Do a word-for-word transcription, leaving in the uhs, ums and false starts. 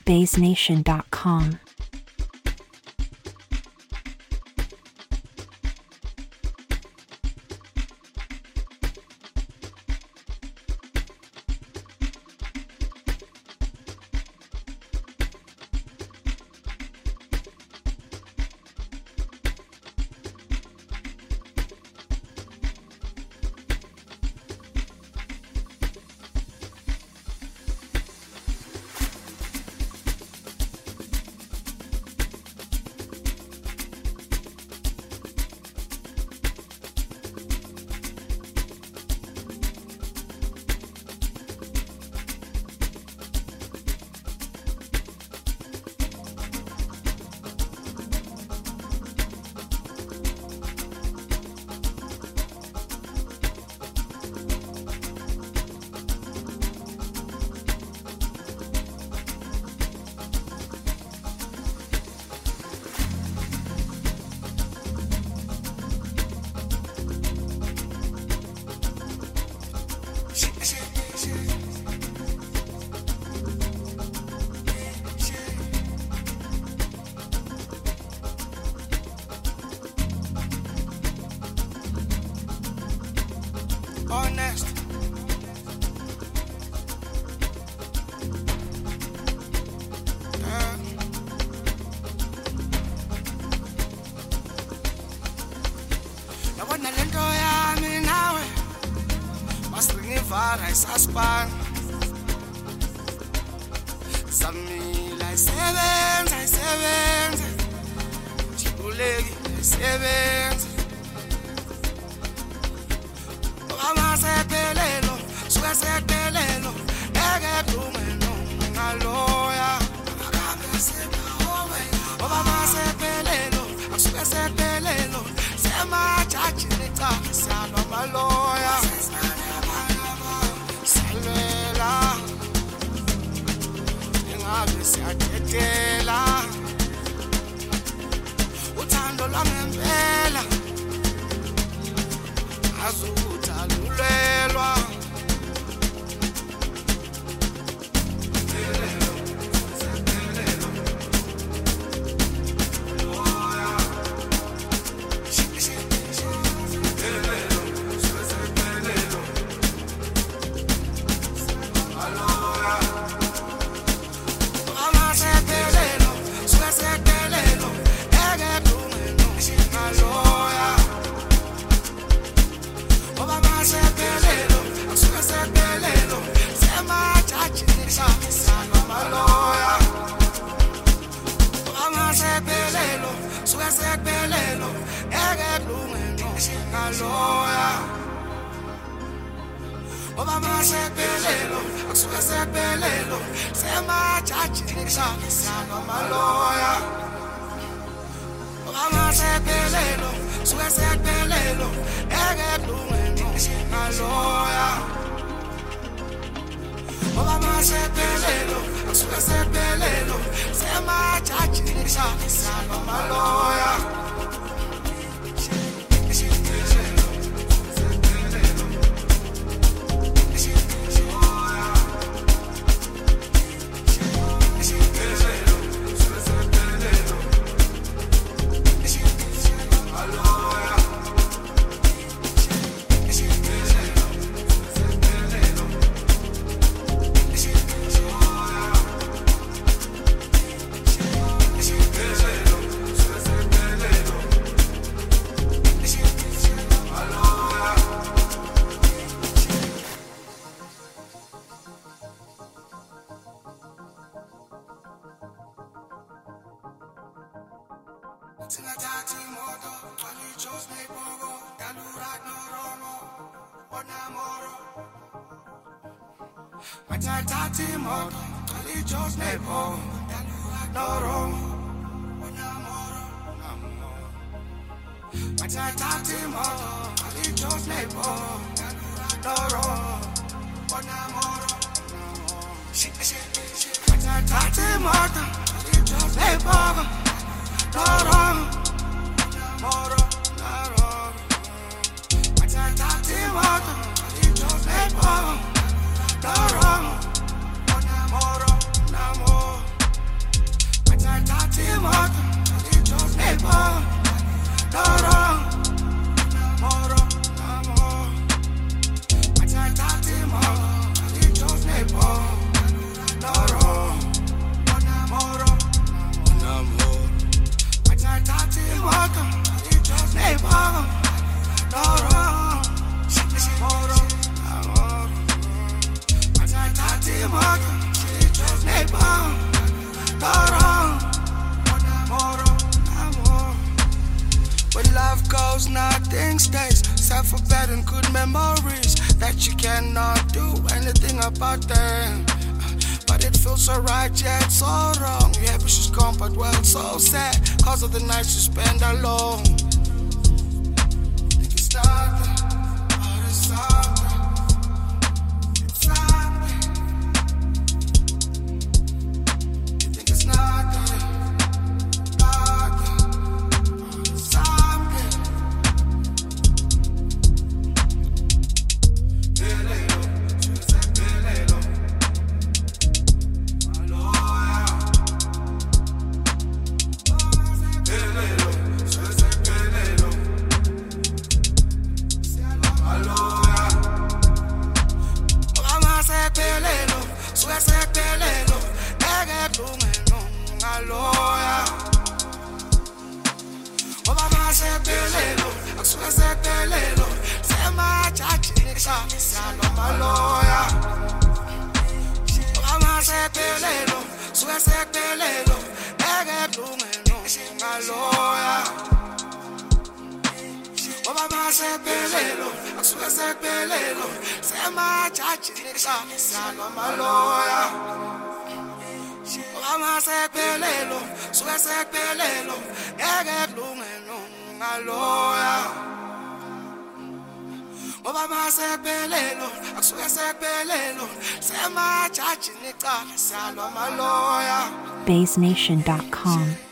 bass nation dot com. Honest. Yeah. Yabona lento yami nawe masingivara isaspana samila isebenza isebenza jibuleki isebenza Sepelelo, suka sepelelo, ege kumeno ngaloya. Obama sepelelo, suka sepelelo, sema chachi nitaki sana maloya. Salvela, ingabe siyatetela, uthando lwangempela, azuta lulelwa. Obama sepelelo, asuka sepelelo, sema chachi nishaki sana maloya. Obama sepelelo, asuka sepelelo, ege lumeno maloya. Obama sepelelo, asuka sepelelo, sema chachi nishaki sana maloya. Singathathi imoto gcwala iJoes neyiphoko dalurat norongo onamoro Mathathathi imoto gcwala iJoes neyiphoko dalurat norongo onamoro Mathathathi imoto gcwala iJoes neyiphoko dalurat norongo onamoro Mathathathi imoto gcwala iJoes neyiphoko Noron, moro, noron. Mathathathi imoto, iJoes neyiphoko. Noron, moro, namo. cannot do anything about them. But it feels so right, yet so wrong. Yeah, but she's gone, but well, so sad. Cause of the nights you spend alone. Think it's nothing, but it's something. It's something. You think it's nothing, nothing, but it's something. Pelelo, je sais pelelo. Bays Nation dot com.